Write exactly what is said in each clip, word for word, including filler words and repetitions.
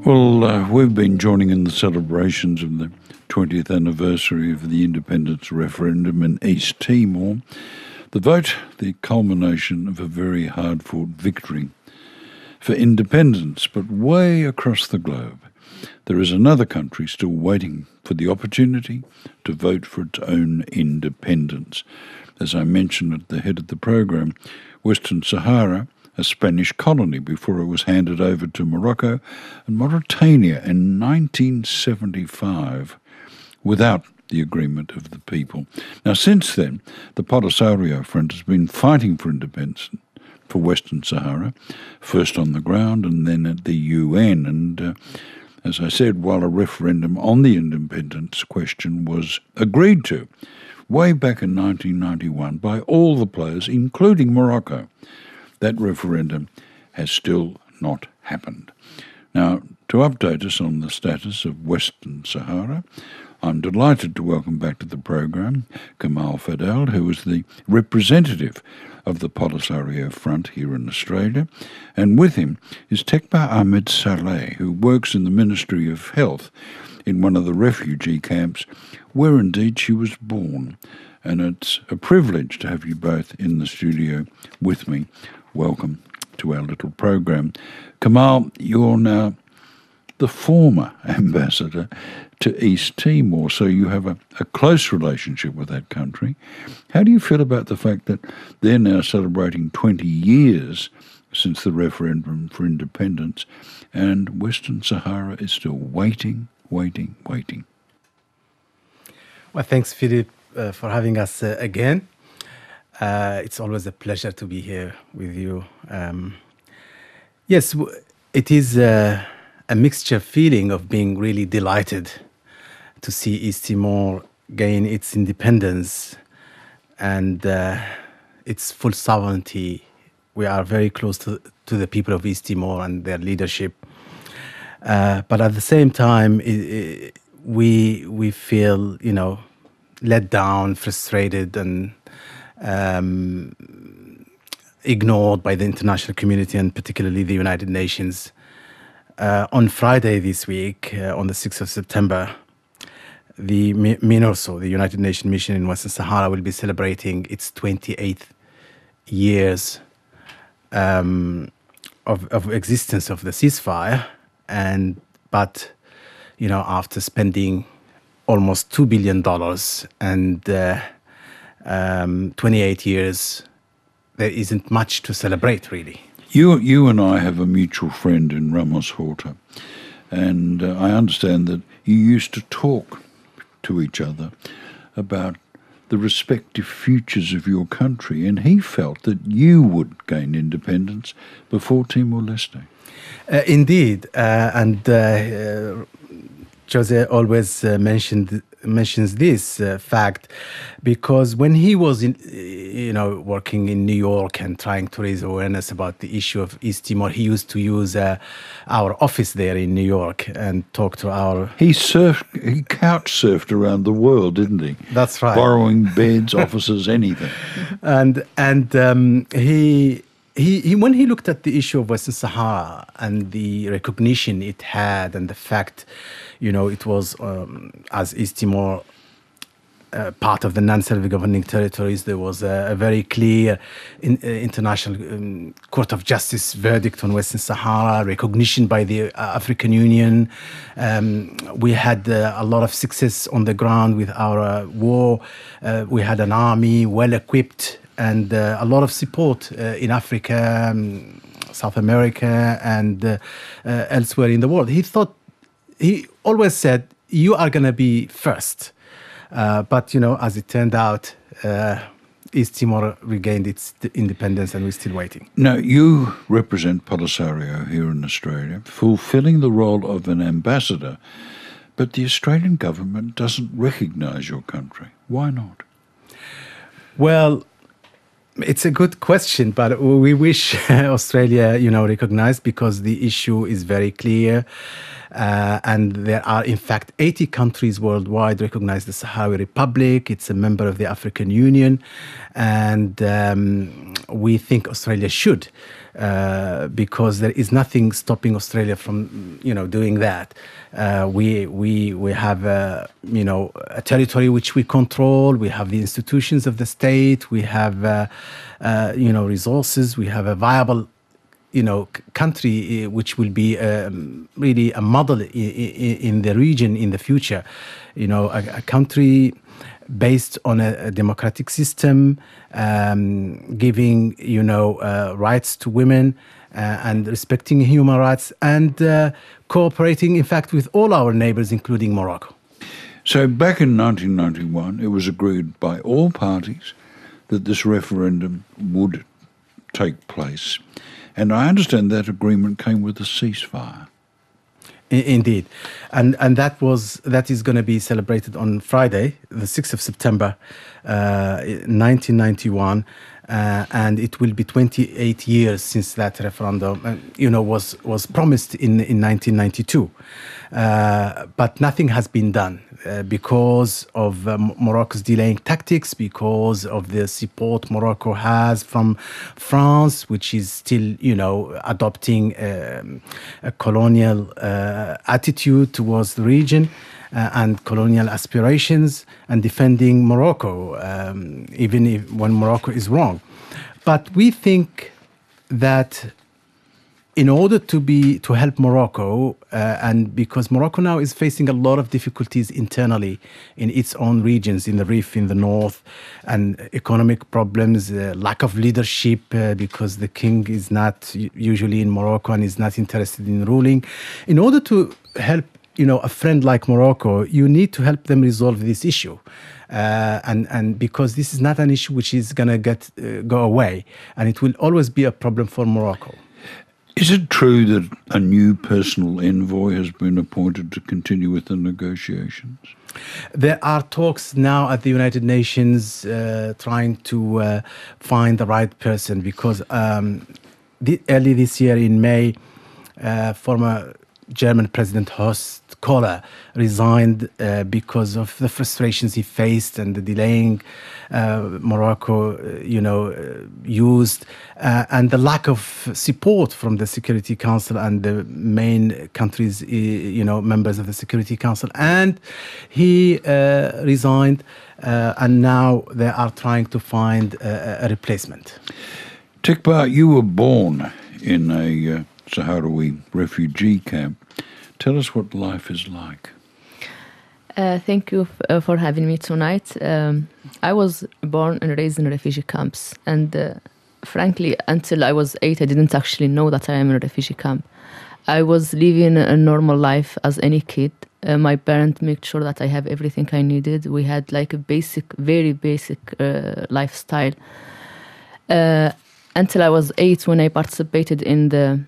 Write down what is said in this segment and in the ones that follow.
Well, uh, we've been joining in the celebrations of the twentieth anniversary of the independence referendum in East Timor. The vote, the culmination of a very hard-fought victory for independence, but way across the globe, there is another country still waiting for the opportunity to vote for its own independence. As I mentioned at the head of the program, Western Sahara, a Spanish colony before it was handed over to Morocco, and Mauritania in nineteen seventy-five, without the agreement of the people. Now, since then, the Polisario Front has been fighting for independence for Western Sahara, first on the ground and then at the U N. And uh, as I said, while a referendum on the independence question was agreed to way back in nineteen ninety-one by all the players, including Morocco, that referendum has still not happened. Now, to update us on the status of Western Sahara, I'm delighted to welcome back to the program Kamal Fadel, who is the representative of the Polisario Front here in Australia, and with him is Tekba Ahmed Saleh, who works in the Ministry of Health in one of the refugee camps where indeed she was born. And it's a privilege to have you both in the studio with me. Welcome to our little program. Kamal, you're now the former ambassador to East Timor, so you have a, a close relationship with that country. How do you feel about the fact that they're now celebrating twenty years since the referendum for independence, and Western Sahara is still waiting, waiting, waiting? Well, thanks, Philip, uh, for having us uh, again. Uh, it's always a pleasure to be here with you. Um, yes, w- it is uh, a mixture feeling of being really delighted to see East Timor gain its independence and uh, its full sovereignty. We are very close to, to the people of East Timor and their leadership. Uh, but at the same time, it, it, we we feel, you know, let down, frustrated, and Um, ignored by the international community and particularly the United Nations. Uh, on Friday this week, uh, on the sixth of September, the MINURSO, the United Nations Mission in Western Sahara, will be celebrating its twenty-eighth years um, of, of existence of the ceasefire. And but, you know, after spending almost two billion dollars and uh, Um, twenty-eight years, there isn't much to celebrate, really. You, you and I have a mutual friend in Ramos Horta, and uh, I understand that you used to talk to each other about the respective futures of your country, and he felt that you would gain independence before Timor-Leste. Uh, indeed, uh, and uh, uh, Jose always uh, mentioned mentions this uh, fact because when he was in, you know, working in New York and trying to raise awareness about the issue of East Timor, he used to use uh, our office there in New York and talk to our. He surfed, he couch surfed around the world, didn't he? That's right. Borrowing beds, offices, anything. And and um, he. He, he, when he looked at the issue of Western Sahara and the recognition it had and the fact, you know, it was, um, as East Timor, uh, part of the non-self-governing territories, there was a, a very clear in, uh, international um, Court of Justice verdict on Western Sahara, recognition by the uh, African Union. Um, we had uh, a lot of success on the ground with our uh, war. Uh, we had an army well-equipped, and uh, a lot of support uh, in Africa, um, South America, and uh, uh, elsewhere in the world. He thought, he always said, you are going to be first. Uh, but, you know, as it turned out, uh, East Timor regained its independence and we're still waiting. Now, you represent Polisario here in Australia, fulfilling the role of an ambassador, but the Australian government doesn't recognise your country. Why not? Well, it's a good question, but we wish Australia, you know, recognized because the issue is very clear. Uh, and there are, in fact, eighty countries worldwide recognize the Sahrawi Republic. It's a member of the African Union. And um, we think Australia should. uh, because there is nothing stopping Australia from, you know, doing that. Uh, we we we have uh, you know, a territory which we control. We have the institutions of the state. We have uh, uh, you know, resources. We have a viable, you know, c- country uh, which will be um, really a model in, in the region in the future. You know, a, a country based on a, a democratic system, um, giving, you know, uh, rights to women uh, and respecting human rights, and uh, cooperating, in fact, with all our neighbors, including Morocco. So back in nineteen ninety-one, it was agreed by all parties that this referendum would take place. And I understand that agreement came with a ceasefire. I- Indeed, and and that was that is going to be celebrated on Friday, the sixth of September, uh, nineteen ninety-one, uh, and it will be twenty-eight years since that referendum, uh, you know, was was promised in in nineteen ninety-two, uh, but nothing has been done uh, because of um, Morocco's delaying tactics, because of the support Morocco has from France, which is still, you know, adopting um, a colonial uh, attitude towards the region uh, and colonial aspirations, and defending Morocco, um, even if when Morocco is wrong. But we think that in order to be to help Morocco, uh, and because Morocco now is facing a lot of difficulties internally in its own regions, in the Rif, in the north, and economic problems, uh, lack of leadership, uh, because the king is not u- usually in Morocco and is not interested in ruling. In order to help, you know, a friend like Morocco, you need to help them resolve this issue. Uh, and and because this is not an issue which is going to get uh, go away, and it will always be a problem for Morocco. Is it true that a new personal envoy has been appointed to continue with the negotiations? There are talks now at the United Nations uh, trying to uh, find the right person, because um, the, early this year in May, uh, former German President Horst Kohler resigned uh, because of the frustrations he faced and the delaying uh, Morocco, uh, you know, uh, used, uh, and the lack of support from the Security Council and the main countries, uh, you know, members of the Security Council. And he uh, resigned, uh, and now they are trying to find a, a replacement. Tikba, you were born in a uh, Sahrawi refugee camp. Tell us what life is like. Uh, thank you f- uh, for having me tonight. Um, I was born and raised in refugee camps, and uh, frankly, until I was eight, I didn't actually know that I am in a refugee camp. I was living a normal life as any kid. Uh, my parents made sure that I have everything I needed. We had like a basic, very basic uh, lifestyle. Uh, until I was eight, when I participated in the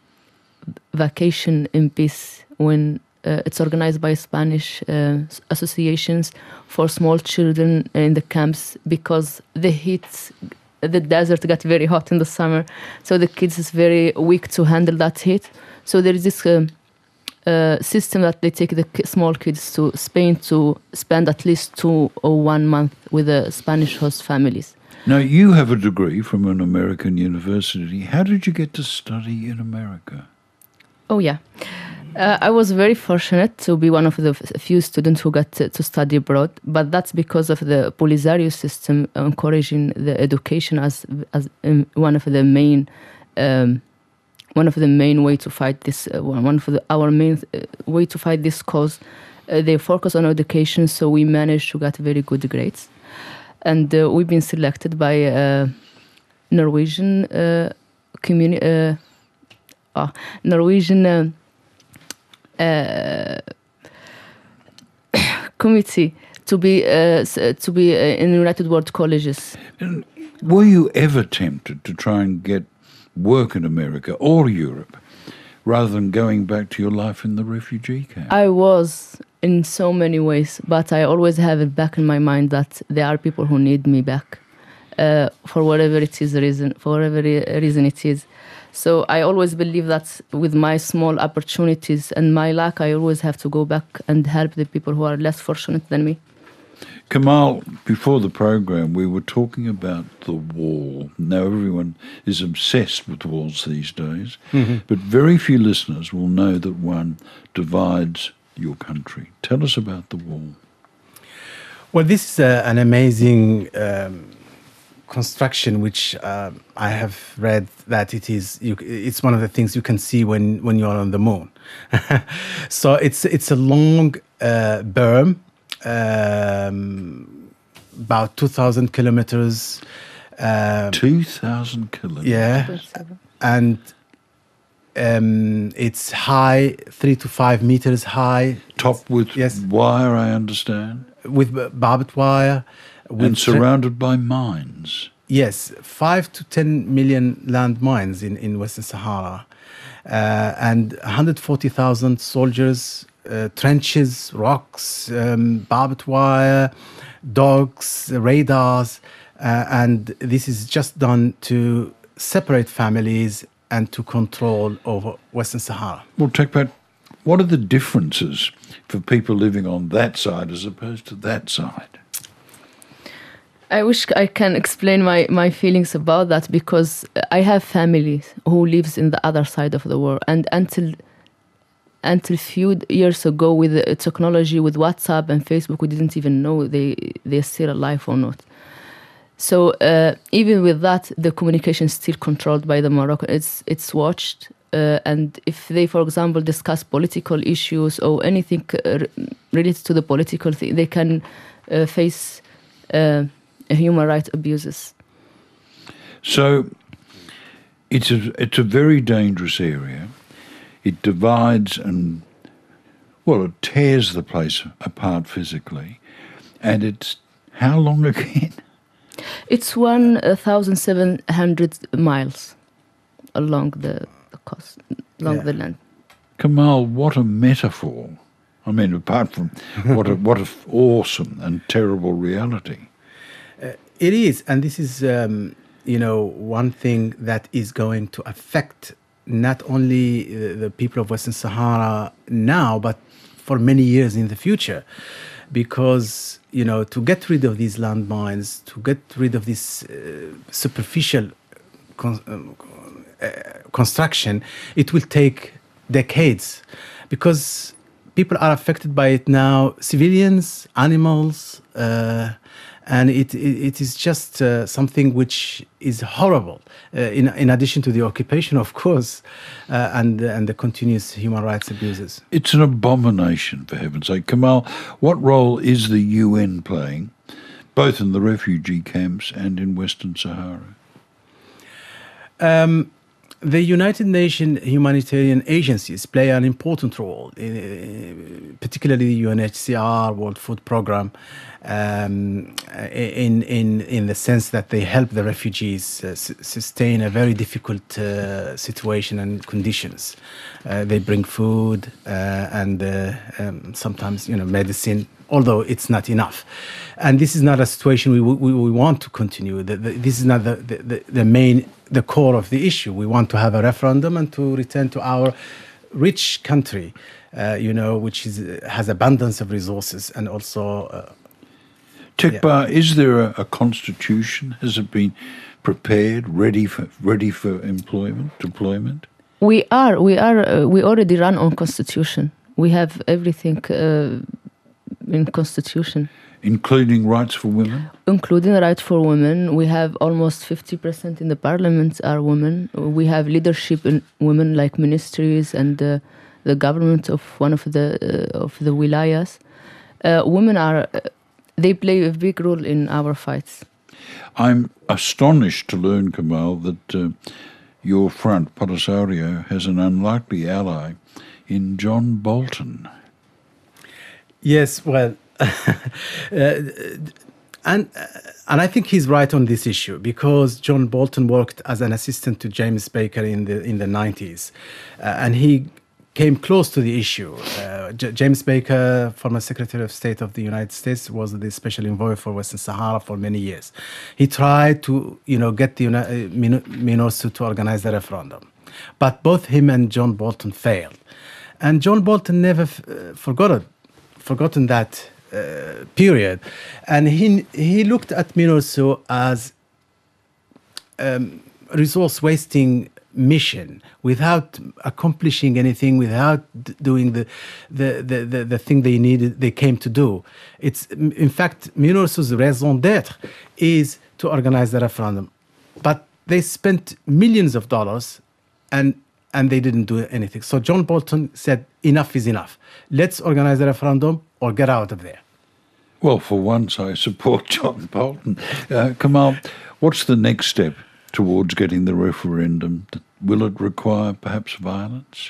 Vacation in Peace, when uh, it's organized by Spanish uh, associations for small children in the camps, because the heat, the desert got very hot in the summer, so the kids is very weak to handle that heat. So there is this uh, uh, system that they take the ki- small kids to Spain to spend at least two or one month with the Spanish host families. Now, you have a degree from an American university. How did you get to study in America? Oh, yeah. Uh, I was very fortunate to be one of the f- few students who got to, to study abroad, but that's because of the Polisario system encouraging the education as as um, one of the main um, one of the main way to fight this uh, one one of the, our main uh, way to fight this cause. Uh, they focus on education, so we managed to get very good grades, and uh, we've been selected by uh, Norwegian uh, community. Uh, uh, Norwegian uh, uh, committee to be uh, s- uh, to be uh, in United World Colleges. And were you ever tempted to try and get work in America or Europe rather than going back to your life in the refugee camp? I was in so many ways, but I always have it back in my mind that there are people who need me back uh, for whatever it is reason, for whatever re- reason it is. So I always believe that with my small opportunities and my luck, I always have to go back and help the people who are less fortunate than me. Kamal, before the program, we were talking about the wall. Now, everyone is obsessed with walls these days, mm-hmm. but very few listeners will know that one divides your country. Tell us about the wall. Well, this is a, an amazing um, construction, which uh, I have read that it is. You, it's one of the things you can see when, when you are on the moon. So it's it's a long uh, berm. Um, about two thousand kilometers. Um, two thousand kilometers? Yeah. And um, it's high, three to five meters high. Topped with yes. wire, I understand? With barbed wire. With and surrounded by mines. Yes, five to ten million land mines in, in Western Sahara. Uh, and one hundred forty thousand soldiers. Uh, trenches, rocks, um, barbed wire, dogs, radars, uh, and this is just done to separate families and to control over Western Sahara. Well, Tekpat, what are the differences for people living on that side as opposed to that side? I wish I can explain my, my feelings about that, because I have family who lives in the other side of the world, and until Until a few years ago, with the technology, with WhatsApp and Facebook, we didn't even know they, they're still alive or not. So uh, even with that, the communication is still controlled by the Moroccan. It's, it's watched. Uh, and if they, for example, discuss political issues or anything uh, related to the political thing, they can uh, face uh, human rights abuses. So it's a, it's a very dangerous area. It divides and, well, it tears the place apart physically. And it's how long again? It's one thousand seven hundred miles along the, the coast, along yeah. the land. Kamal, what a metaphor. I mean, apart from what a, what a awesome and terrible reality. Uh, it is, and this is, um, you know, one thing that is going to affect not only the people of Western Sahara now, but for many years in the future. Because, you know, to get rid of these landmines, to get rid of this uh, superficial con- uh, construction, it will take decades. Because people are affected by it now, civilians, animals, uh, and it, it, it is just uh, something which is horrible, uh, in, in addition to the occupation, of course, uh, and, and the continuous human rights abuses. It's an abomination, for heaven's sake. Kamal, what role is the U N playing, both in the refugee camps and in Western Sahara? Um, the United Nations humanitarian agencies play an important role, uh, particularly the U N H C R, World Food Programme, um, in, in, in the sense that they help the refugees uh, s- sustain a very difficult uh, situation and conditions. Uh, they bring food uh, and uh, um, sometimes, you know, medicine, although it's not enough. And this is not a situation we we, we want to continue. The, the, this is not the, the, the main, the core of the issue. We want to have a referendum and to return to our rich country, uh, you know, which is, has abundance of resources and also... Uh, Tekba, yeah. Is there a, a constitution? Has it been prepared, ready for ready for employment, deployment? We are. We are. Uh, we already run on constitution. We have everything uh, in constitution, including rights for women. Including rights for women, we have almost fifty percent in the parliament are women. We have leadership in women, like ministries and uh, the government of one of the uh, of the wilayas. Uh, women are. Uh, They play a big role in our fights. I'm astonished to learn, Kamal, that uh, your front, Polisario, has an unlikely ally in John Bolton. Yes, well, uh, and and I think he's right on this issue, because John Bolton worked as an assistant to James Baker in the in the nineties, uh, and he came close to the issue. Uh, J- James Baker, former Secretary of State of the United States, was the special envoy for Western Sahara for many years. He tried to, you know, get the Uni- MINURSO to organize the referendum, but both him and John Bolton failed. And John Bolton never f- uh, forgotten, forgotten that uh, period. And he, he looked at MINURSO as um, resource wasting mission without accomplishing anything, without d- doing the the, the, the the thing they needed, they came to do. It's in fact MINURSO's raison d'être is to organize the referendum, but they spent millions of dollars and and they didn't do anything. So John Bolton said, enough is enough. Let's organize the referendum or get out of there. Well, for once, I support John Bolton. Uh, Kamal, what's the next step towards getting the referendum? Will it require perhaps violence?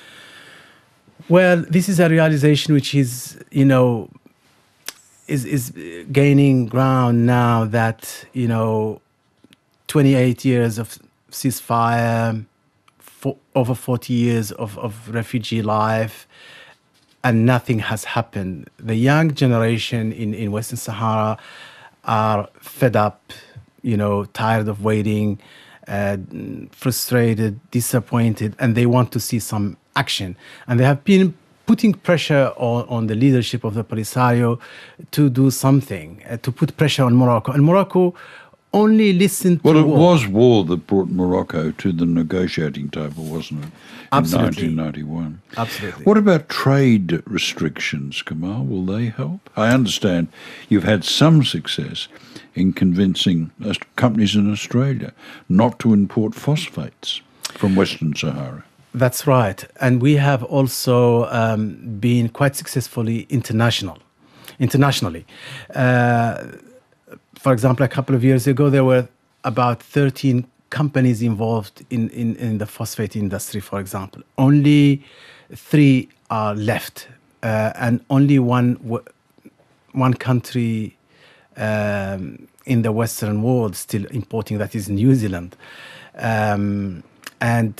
Well, this is a realization which is, you know, is is gaining ground now that, you know, twenty-eight years of ceasefire, for over forty years of, of refugee life, and nothing has happened. The young generation in, in Western Sahara are fed up, you know, tired of waiting, uh, frustrated, disappointed, and they want to see some action. And they have been putting pressure on, on the leadership of the Polisario to do something, uh, to put pressure on Morocco. And Morocco only listened well, to it war. was war that brought Morocco to the negotiating table, wasn't it? In Absolutely. nineteen ninety-one. Absolutely. What about trade restrictions, Kamal? Will they help? I understand you've had some success in convincing us- companies in Australia not to import phosphates from Western Sahara. That's right. And we have also um, been quite successfully international, internationally. Uh, for example, a couple of years ago, there were about thirteen companies involved in, in, in the phosphate industry, for example. Only three are left, uh, and only one, w- one country um, in the Western world still importing, that is New Zealand. Um, and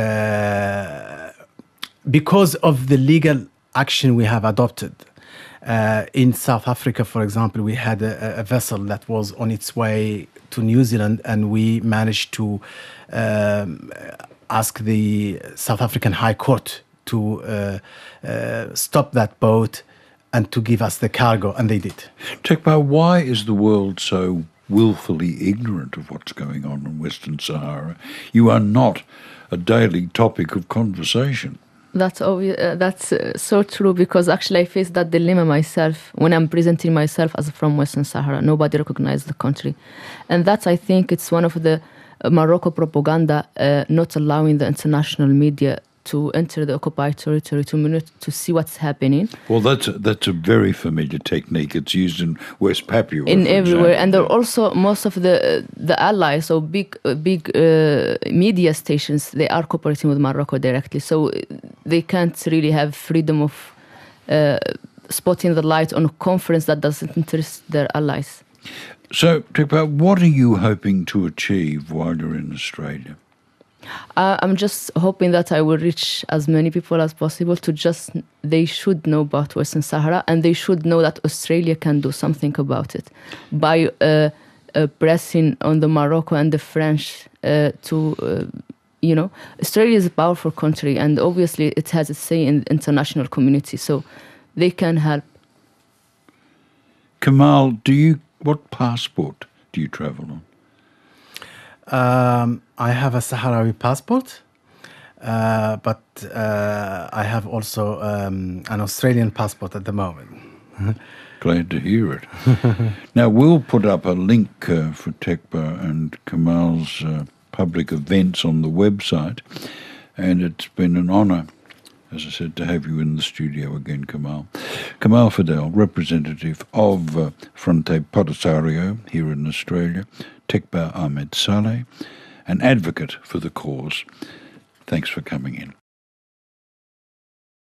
Uh, because of the legal action we have adopted. Uh, in South Africa, for example, we had a, a vessel that was on its way to New Zealand, and we managed to um, ask the South African High Court to uh, uh, stop that boat and to give us the cargo, and they did. Tekba, why is the world so willfully ignorant of what's going on in Western Sahara? You are not a daily topic of conversation. That's obvious. Uh, that's uh, so true, because actually I face that dilemma myself when I'm presenting myself as from Western Sahara. Nobody recognizes the country, and that's, I think, it's one of the uh, Morocco propaganda uh, not allowing the international media to enter the occupied territory to minute to see what's happening. Well, that's a, that's a very familiar technique. It's used in West Papua, In for everywhere, example. and there are also most of the uh, the allies, so big uh, big uh, media stations, they are cooperating with Morocco directly, so uh, they can't really have freedom of uh, spotting the light on a conference that doesn't interest their allies. So, Tekba, what are you hoping to achieve while you're in Australia? Uh, I'm just hoping that I will reach as many people as possible to just, they should know about Western Sahara, and they should know that Australia can do something about it by uh, uh, pressing on the Morocco and the French uh, to, uh, you know, Australia is a powerful country, and obviously it has a say in the international community, so they can help. Kamal, do you, what passport do you travel on? Um, I have a Sahrawi passport, uh, but uh, I have also um, an Australian passport at the moment. Glad to hear it. Now, we'll put up a link uh, for Tekba and Kamal's uh, public events on the website, and it's been an honour, as I said, to have you in the studio again, Kamal. Kamal Fadel, representative of uh, Fronte Polisario here in Australia, Tekba Ahmed Saleh, an advocate for the cause. Thanks for coming in.